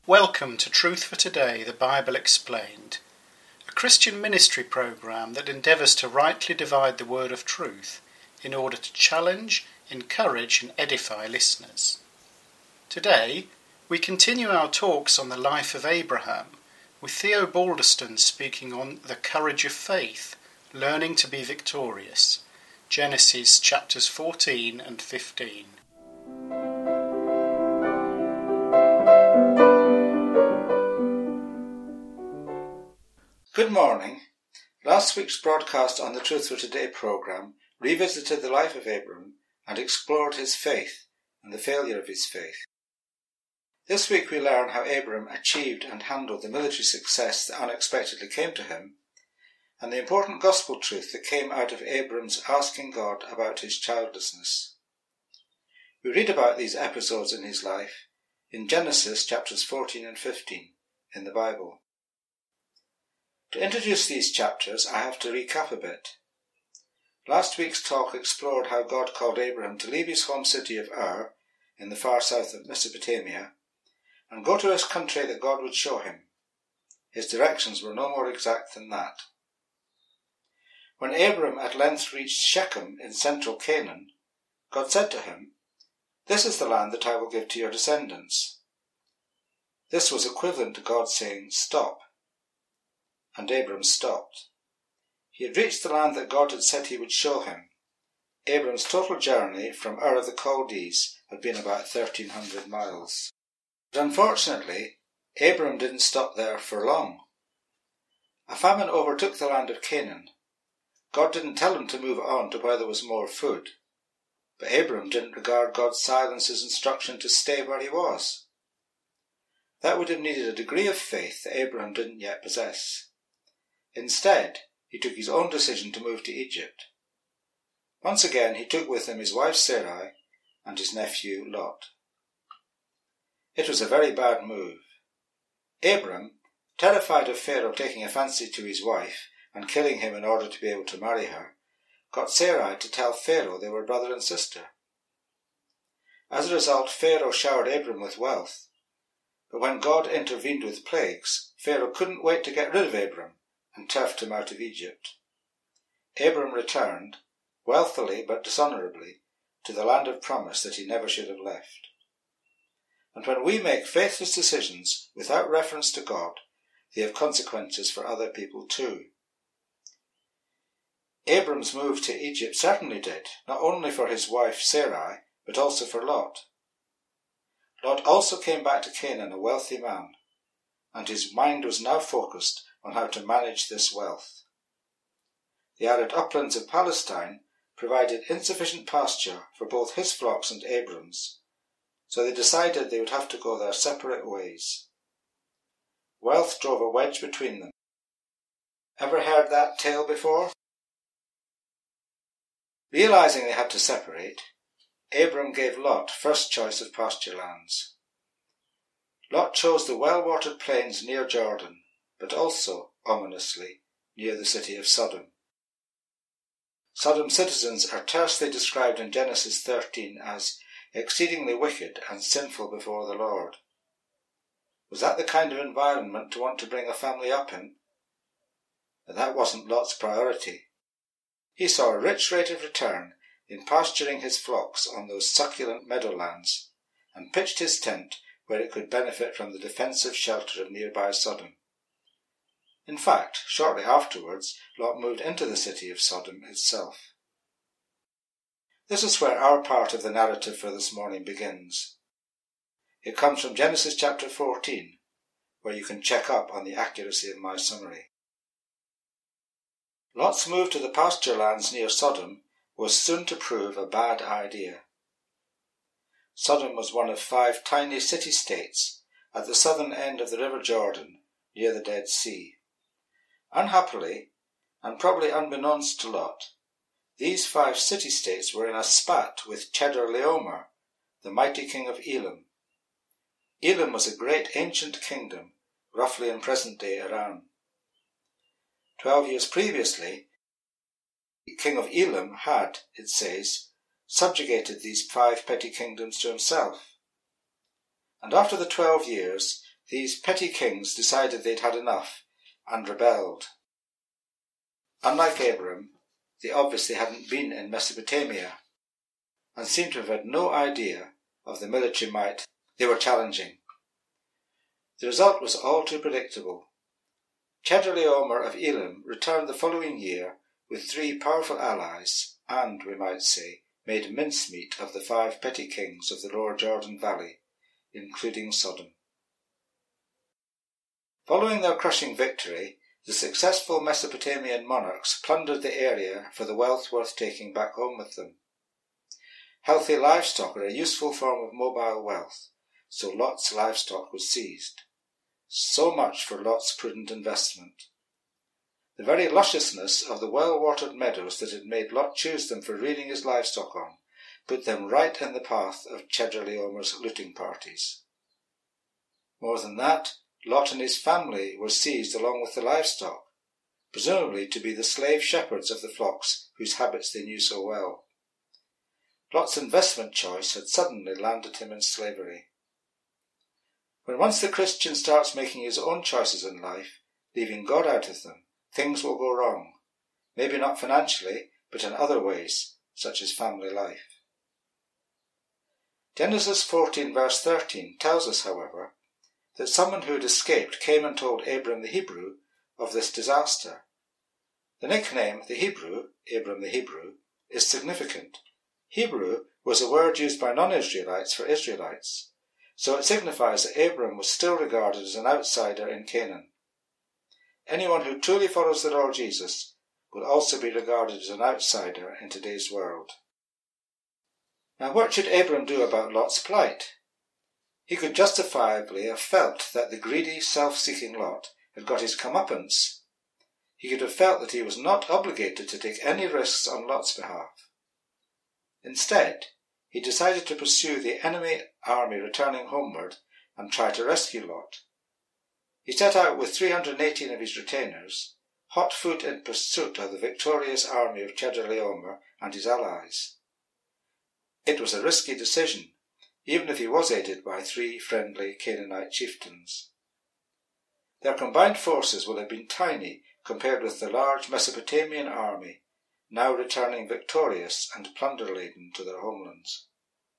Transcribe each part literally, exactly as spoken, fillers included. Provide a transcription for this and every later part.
Welcome to Truth for Today, the Bible Explained, a Christian ministry programme that endeavours to rightly divide the word of truth in order to challenge, encourage and edify listeners. Today, we continue our talks on the life of Abraham, with Theo Balderston speaking on the courage of faith, learning to be victorious, Genesis chapters fourteen and fifteen. Good morning. Last week's broadcast on the Truth for Today programme revisited the life of Abram and explored his faith and the failure of his faith. This week we learn how Abram achieved and handled the military success that unexpectedly came to him, and the important gospel truth that came out of Abram's asking God about his childlessness. We read about these episodes in his life in Genesis chapters fourteen and fifteen in the Bible. To introduce these chapters, I have to recap a bit. Last week's talk explored how God called Abraham to leave his home city of Ur in the far south of Mesopotamia and go to his country that God would show him. His directions were no more exact than that. When Abram at length reached Shechem in central Canaan, God said to him, "This is the land that I will give to your descendants." This was equivalent to God saying, "Stop." And Abram stopped. He had reached the land that God had said he would show him. Abram's total journey from Ur of the Chaldees had been about thirteen hundred miles. But unfortunately, Abram didn't stop there for long. A famine overtook the land of Canaan. God didn't tell him to move on to where there was more food, but Abram didn't regard God's silence's instruction to stay where he was. That would have needed a degree of faith that Abraham didn't yet possess. Instead, he took his own decision to move to Egypt. Once again, he took with him his wife Sarai and his nephew Lot. It was a very bad move. Abram, terrified of Pharaoh taking a fancy to his wife and killing him in order to be able to marry her, got Sarai to tell Pharaoh they were brother and sister. As a result, Pharaoh showered Abram with wealth. But when God intervened with plagues, Pharaoh couldn't wait to get rid of Abram and turfed him out of Egypt. Abram returned, wealthily but dishonourably, to the land of promise that he never should have left. And when we make faithless decisions without reference to God, they have consequences for other people too. Abram's move to Egypt certainly did, not only for his wife Sarai, but also for Lot. Lot also came back to Canaan a wealthy man, and his mind was now focused on how to manage this wealth. The arid uplands of Palestine provided insufficient pasture for both his flocks and Abram's, so they decided they would have to go their separate ways. Wealth drove a wedge between them. Ever heard that tale before? Realizing they had to separate, Abram gave Lot first choice of pasture lands. Lot chose the well-watered plains near Jordan, but also, ominously, near the city of Sodom. Sodom's citizens are tersely described in Genesis thirteen as exceedingly wicked and sinful before the Lord. Was that the kind of environment to want to bring a family up in? But that wasn't Lot's priority. He saw a rich rate of return in pasturing his flocks on those succulent meadowlands, and pitched his tent where it could benefit from the defensive shelter of nearby Sodom. In fact, shortly afterwards, Lot moved into the city of Sodom itself. This is where our part of the narrative for this morning begins. It comes from Genesis chapter fourteen, where you can check up on the accuracy of my summary. Lot's move to the pasture lands near Sodom was soon to prove a bad idea. Sodom was one of five tiny city-states at the southern end of the River Jordan, near the Dead Sea. Unhappily, and probably unbeknownst to Lot, these five city-states were in a spat with Chedorlaomer, the mighty king of Elam. Elam was a great ancient kingdom, roughly in present-day Iran. Twelve years previously, the king of Elam had, it says, subjugated these five petty kingdoms to himself. And after the twelve years, these petty kings decided they'd had enough and rebelled. Unlike Abram, they obviously hadn't been in Mesopotamia and seemed to have had no idea of the military might they were challenging. The result was all too predictable. Chedorlaomer of Elam returned the following year with three powerful allies and, we might say, made mincemeat of the five petty kings of the lower Jordan Valley, including Sodom. Following their crushing victory, the successful Mesopotamian monarchs plundered the area for the wealth worth taking back home with them. Healthy livestock are a useful form of mobile wealth, so Lot's livestock was seized. So much for Lot's prudent investment. The very lusciousness of the well-watered meadows that had made Lot choose them for rearing his livestock on put them right in the path of Chedorlaomer's looting parties. More than that, Lot and his family were seized along with the livestock, presumably to be the slave shepherds of the flocks whose habits they knew so well. Lot's investment choice had suddenly landed him in slavery. When once the Christian starts making his own choices in life, leaving God out of them, things will go wrong, maybe not financially, but in other ways, such as family life. Genesis fourteen verse thirteen tells us, however, that someone who had escaped came and told Abram the Hebrew of this disaster. The nickname, the Hebrew, Abram the Hebrew, is significant. Hebrew was a word used by non-Israelites for Israelites, so it signifies that Abram was still regarded as an outsider in Canaan. Anyone who truly follows the Lord Jesus will also be regarded as an outsider in today's world. Now, what should Abram do about Lot's plight? He could justifiably have felt that the greedy, self-seeking Lot had got his comeuppance. He could have felt that he was not obligated to take any risks on Lot's behalf. Instead, he decided to pursue the enemy army returning homeward and try to rescue Lot. He set out with three hundred eighteen of his retainers, hot foot in pursuit of the victorious army of Chedorlaomer and his allies. It was a risky decision, even if he was aided by three friendly Canaanite chieftains. Their combined forces will have been tiny compared with the large Mesopotamian army, now returning victorious and plunder-laden to their homelands.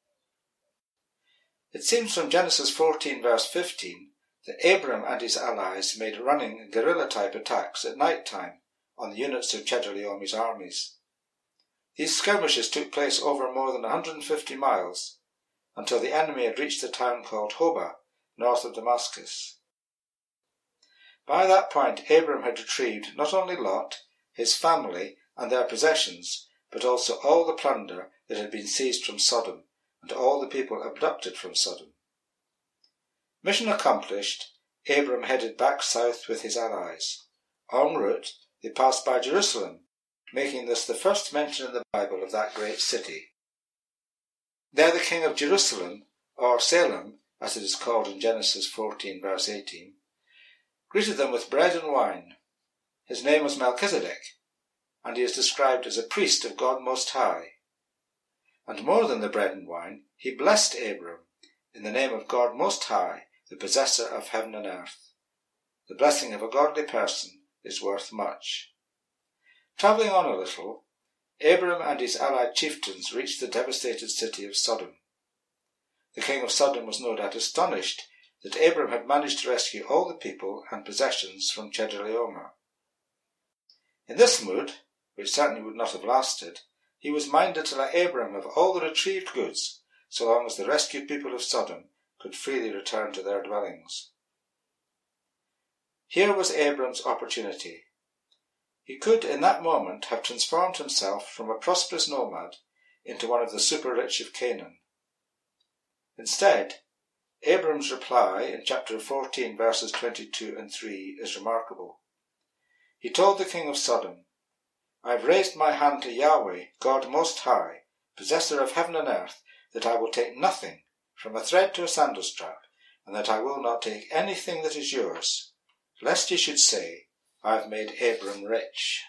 It seems from Genesis fourteen verse fifteen that Abram and his allies made running guerrilla-type attacks at night time on the units of Chedorlaomer's armies. These skirmishes took place over more than one hundred fifty miles, until the enemy had reached the town called Hobah, north of Damascus. By that point, Abram had retrieved not only Lot, his family, and their possessions, but also all the plunder that had been seized from Sodom, and all the people abducted from Sodom. Mission accomplished, Abram headed back south with his allies. En route, they passed by Jerusalem, making this the first mention in the Bible of that great city. There the king of Jerusalem, or Salem, as it is called in Genesis fourteen verse eighteen, greeted them with bread and wine. His name was Melchizedek, and he is described as a priest of God Most High. And more than the bread and wine, he blessed Abram in the name of God Most High, the possessor of heaven and earth. The blessing of a godly person is worth much. Travelling on a little, Abram and his allied chieftains reached the devastated city of Sodom. The king of Sodom was no doubt astonished that Abram had managed to rescue all the people and possessions from Chedorlaomer. In this mood, which certainly would not have lasted, he was minded to let Abram have all the retrieved goods, so long as the rescued people of Sodom could freely return to their dwellings. Here was Abram's opportunity. He could, in that moment, have transformed himself from a prosperous nomad into one of the super-rich of Canaan. Instead, Abram's reply in chapter fourteen, verses twenty-two and three is remarkable. He told the king of Sodom, I have raised my hand to Yahweh, God Most High, possessor of heaven and earth, that I will take nothing, from a thread to a sandal strap, and that I will not take anything that is yours, lest ye should say, I have made Abram rich.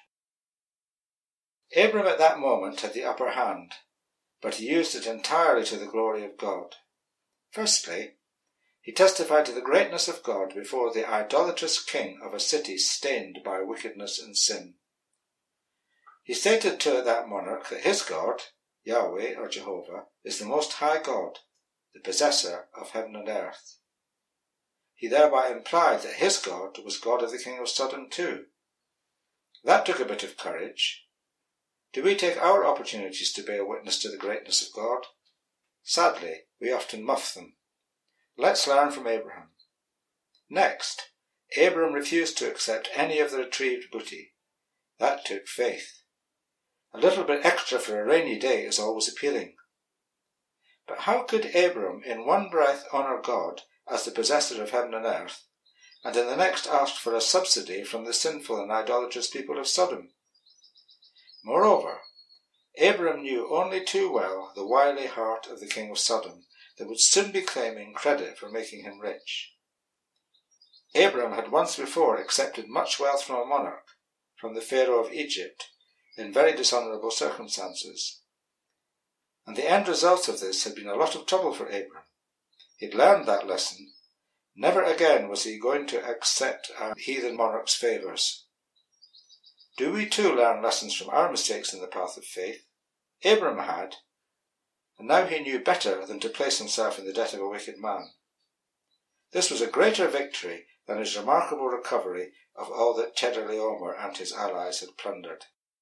Abram at that moment had the upper hand, but he used it entirely to the glory of God. Firstly, he testified to the greatness of God before the idolatrous king of a city stained by wickedness and sin. He stated to that monarch that his God, Yahweh or Jehovah, is the Most High God, the possessor of heaven and earth. He thereby implied that his God was God of the king of Sodom too. That took a bit of courage. Do we take our opportunities to bear witness to the greatness of God? Sadly, we often muff them. Let's learn from Abraham. Next, Abram refused to accept any of the retrieved booty. That took faith. A little bit extra for a rainy day is always appealing. But how could Abram in one breath honour God as the possessor of heaven and earth, and in the next ask for a subsidy from the sinful and idolatrous people of Sodom? Moreover, Abram knew only too well the wily heart of the king of Sodom that would soon be claiming credit for making him rich. Abram had once before accepted much wealth from a monarch, from the Pharaoh of Egypt, in very dishonourable circumstances. And the end result of this had been a lot of trouble for Abram. He'd learned that lesson. Never again was he going to accept a heathen monarch's favours. Do we too learn lessons from our mistakes in the path of faith? Abram had, and now he knew better than to place himself in the debt of a wicked man. This was a greater victory than his remarkable recovery of all that Chedorlaomer and his allies had plundered.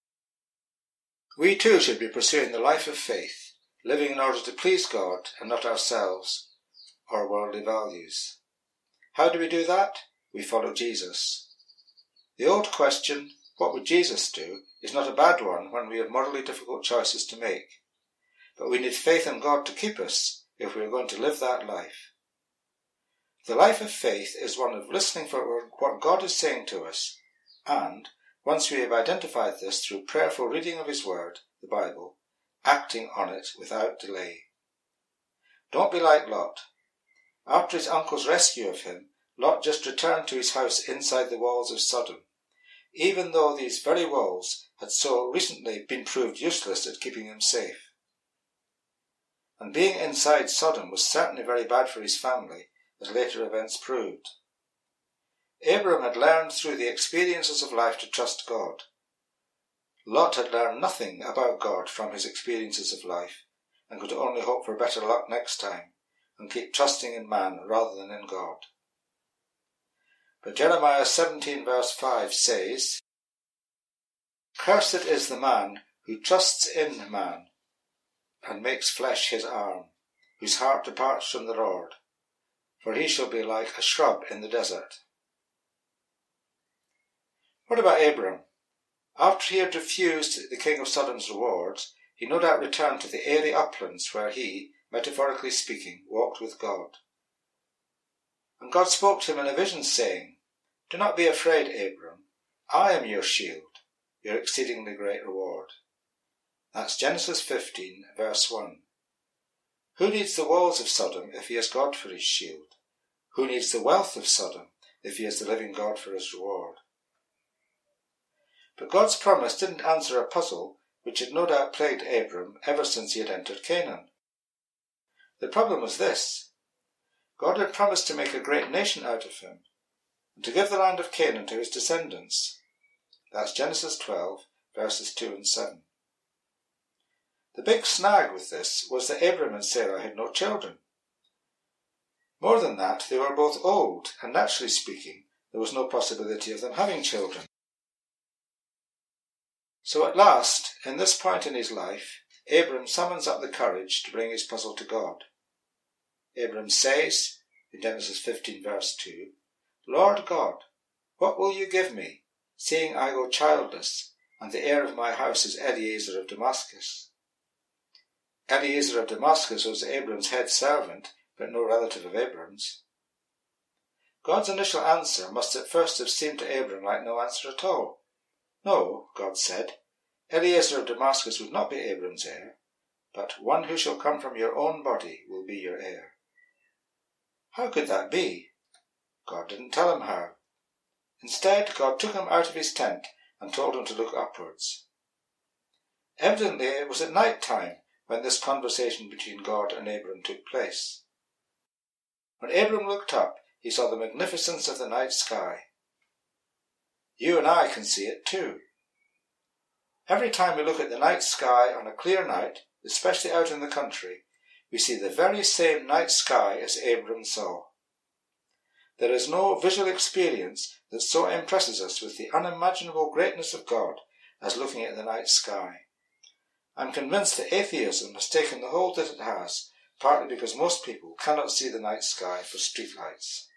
We too should be pursuing the life of faith, living in order to please God and not ourselves or worldly values. How do we do that? We follow Jesus. The old question, what would Jesus do, is not a bad one when we have morally difficult choices to make. But we need faith in God to keep us if we are going to live that life. The life of faith is one of listening for what God is saying to us, and, once we have identified this through prayerful reading of His Word, the Bible, acting on it without delay. Don't be like Lot. After his uncle's rescue of him, Lot just returned to his house inside the walls of Sodom, even though these very walls had so recently been proved useless at keeping him safe. And being inside Sodom was certainly very bad for his family, as later events proved. Abram had learned through the experiences of life to trust God. Lot had learned nothing about God from his experiences of life, and could only hope for better luck next time, and keep trusting in man rather than in God. But Jeremiah seventeen verse five says, "Cursed is the man who trusts in man, and makes flesh his arm, whose heart departs from the Lord, for he shall be like a shrub in the desert." What about Abram? After he had refused the king of Sodom's rewards, he no doubt returned to the airy uplands where he, metaphorically speaking, walked with God. And God spoke to him in a vision, saying, "Do not be afraid, Abram. I am your shield, your exceedingly great reward." That's Genesis fifteen, verse one. Who needs the walls of Sodom if he has God for his shield? Who needs the wealth of Sodom if he has the living God for his reward? But God's promise didn't answer a puzzle which had no doubt plagued Abram ever since he had entered Canaan. The problem was this: God had promised to make a great nation out of him, and to give the land of Canaan to his descendants. That's Genesis twelve, verses two and seven. The big snag with this was that Abram and Sarah had no children. More than that, they were both old, and naturally speaking, there was no possibility of them having children. So at last, in this point in his life, Abram summons up the courage to bring his puzzle to God. Abram says, in Genesis fifteen verse two, "Lord God, what will you give me, seeing I go childless, and the heir of my house is Eliezer of Damascus?" Eliezer of Damascus was Abram's head servant, but no relative of Abram's. God's initial answer must at first have seemed to Abram like no answer at all. "No," God said, "Eliezer of Damascus would not be Abram's heir, but one who shall come from your own body will be your heir." How could that be? God didn't tell him how. Instead, God took him out of his tent and told him to look upwards. Evidently, it was at night time when this conversation between God and Abram took place. When Abram looked up, he saw the magnificence of the night sky. You and I can see it too. Every time we look at the night sky on a clear night, especially out in the country, we see the very same night sky as Abram saw. There is no visual experience that so impresses us with the unimaginable greatness of God as looking at the night sky. I'm convinced that atheism has taken the hold that it has, partly because most people cannot see the night sky for streetlights.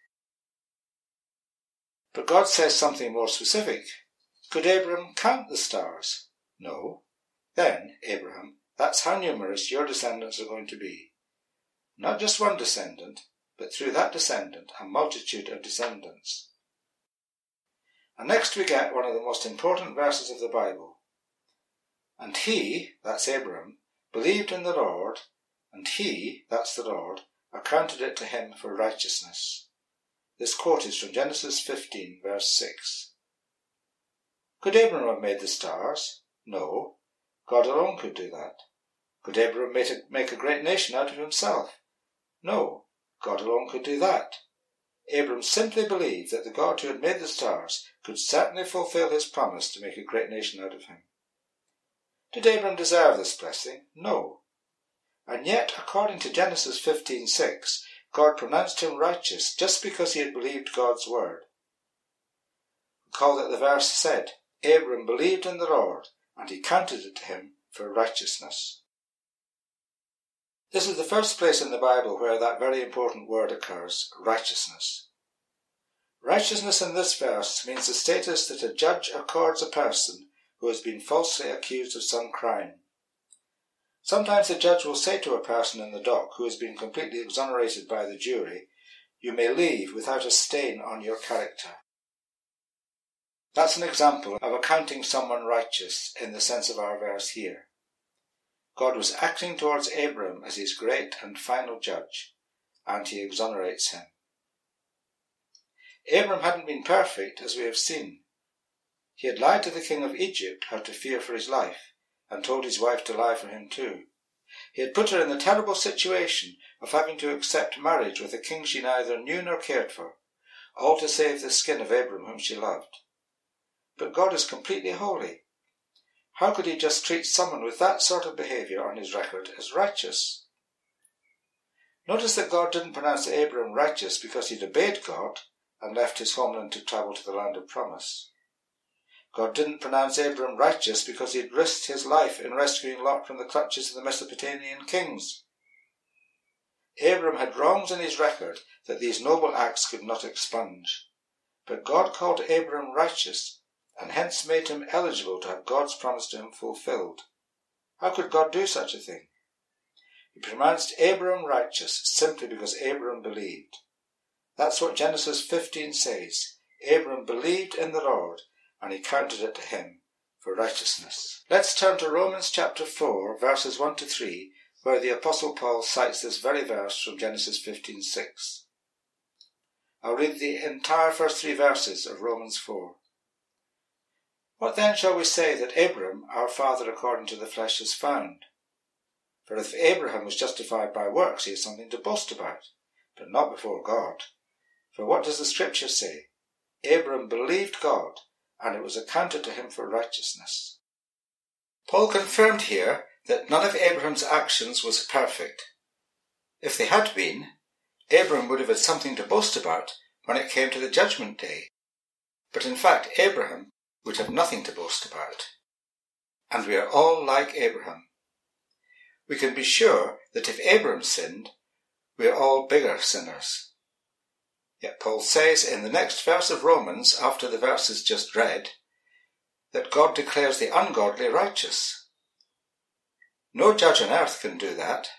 But God says something more specific. Could Abram count the stars? No. Then, Abraham, that's how numerous your descendants are going to be. Not just one descendant, but through that descendant a multitude of descendants. And next we get one of the most important verses of the Bible. And he, that's Abram, believed in the Lord, and he, that's the Lord, accounted it to him for righteousness. This quote is from Genesis fifteen, verse six. Could Abram have made the stars? No. God alone could do that. Could Abram make a, make a great nation out of himself? No. God alone could do that. Abram simply believed that the God who had made the stars could certainly fulfill his promise to make a great nation out of him. Did Abram deserve this blessing? No. And yet, according to Genesis fifteen six, God pronounced him righteous just because he had believed God's word. Recall that the verse said, Abram believed in the Lord, and he counted it to him for righteousness. This is the first place in the Bible where that very important word occurs, righteousness. Righteousness in this verse means the status that a judge accords a person who has been falsely accused of some crime. Sometimes the judge will say to a person in the dock who has been completely exonerated by the jury, you may leave without a stain on your character. That's an example of accounting someone righteous in the sense of our verse here. God was acting towards Abram as his great and final judge, and he exonerates him. Abram hadn't been perfect, as we have seen. He had lied to the king of Egypt how to fear for his life, and told his wife to lie for him too. He had put her in the terrible situation of having to accept marriage with a king she neither knew nor cared for, all to save the skin of Abram whom she loved. But God is completely holy. How could he just treat someone with that sort of behaviour on his record as righteous? Notice that God didn't pronounce Abram righteous because he'd obeyed God and left his homeland to travel to the land of promise. God didn't pronounce Abram righteous because he'd risked his life in rescuing Lot from the clutches of the Mesopotamian kings. Abram had wrongs in his record that these noble acts could not expunge. But God called Abram righteous, and hence made him eligible to have God's promise to him fulfilled. How could God do such a thing? He pronounced Abram righteous simply because Abram believed. That's what Genesis fifteen says. Abram believed in the Lord, and he counted it to him for righteousness. Let's turn to Romans chapter four, verses one to three, where the Apostle Paul cites this very verse from Genesis fifteen six. I'll read the entire first three verses of Romans four. What then shall we say that Abram, our father according to the flesh, has found? For if Abraham was justified by works, he has something to boast about, but not before God. For what does the Scripture say? Abram believed God, and it was accounted to him for righteousness. Paul confirmed here that none of Abraham's actions was perfect. If they had been, Abram would have had something to boast about when it came to the judgment day. But in fact, Abraham would have nothing to boast about. And we are all like Abraham. We can be sure that if Abram sinned, we are all bigger sinners. Yet Paul says in the next verse of Romans, after the verses just read, that God declares the ungodly righteous. No judge on earth can do that.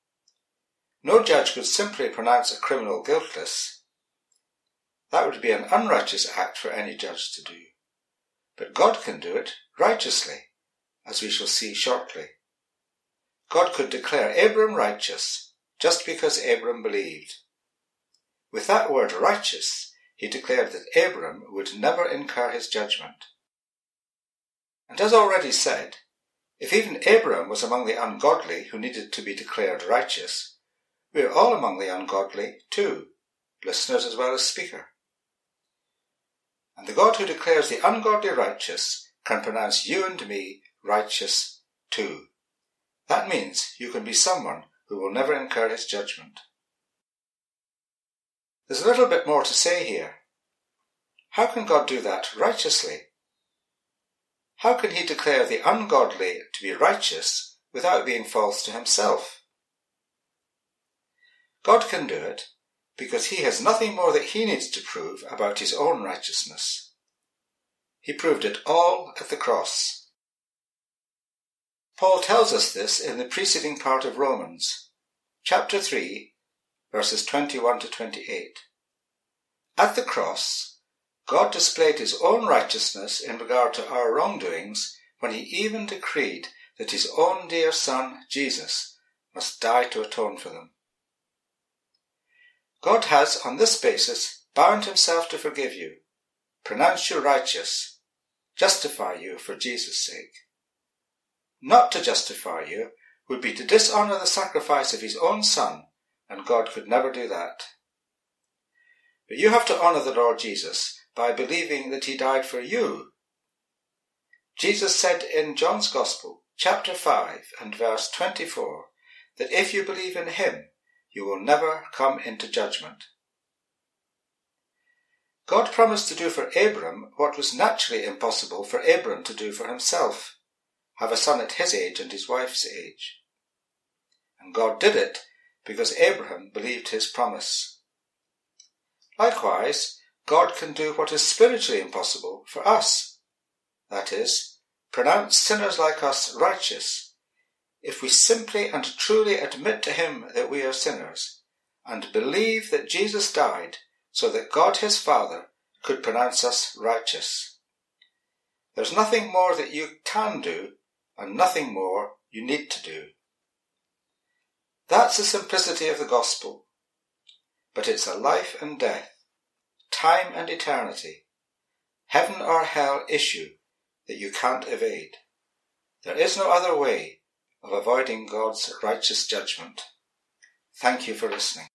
No judge could simply pronounce a criminal guiltless. That would be an unrighteous act for any judge to do. But God can do it righteously, as we shall see shortly. God could declare Abram righteous just because Abram believed. With that word righteous, he declared that Abram would never incur his judgment. And as already said, if even Abram was among the ungodly who needed to be declared righteous, we are all among the ungodly too, listeners as well as speaker. And the God who declares the ungodly righteous can pronounce you and me righteous too. That means you can be someone who will never incur his judgment. There's a little bit more to say here. How can God do that righteously? How can he declare the ungodly to be righteous without being false to himself? God can do it because he has nothing more that he needs to prove about his own righteousness. He proved it all at the cross. Paul tells us this in the preceding part of Romans, chapter three, verses twenty-one to twenty-eight. At the cross, God displayed his own righteousness in regard to our wrongdoings when he even decreed that his own dear Son, Jesus, must die to atone for them. God has, on this basis, bound himself to forgive you, pronounce you righteous, justify you for Jesus' sake. Not to justify you would be to dishonour the sacrifice of his own Son, and God could never do that. But you have to honour the Lord Jesus by believing that he died for you. Jesus said in John's Gospel, chapter five and verse twenty-four, that if you believe in him, you will never come into judgment. God promised to do for Abram what was naturally impossible for Abram to do for himself, have a son at his age and his wife's age. And God did it because Abraham believed his promise. Likewise, God can do what is spiritually impossible for us, that is, pronounce sinners like us righteous, if we simply and truly admit to him that we are sinners, and believe that Jesus died so that God his Father could pronounce us righteous. There's nothing more that you can do, and nothing more you need to do. That's the simplicity of the gospel, but it's a life and death, time and eternity, heaven or hell issue that you can't evade. There is no other way of avoiding God's righteous judgment. Thank you for listening.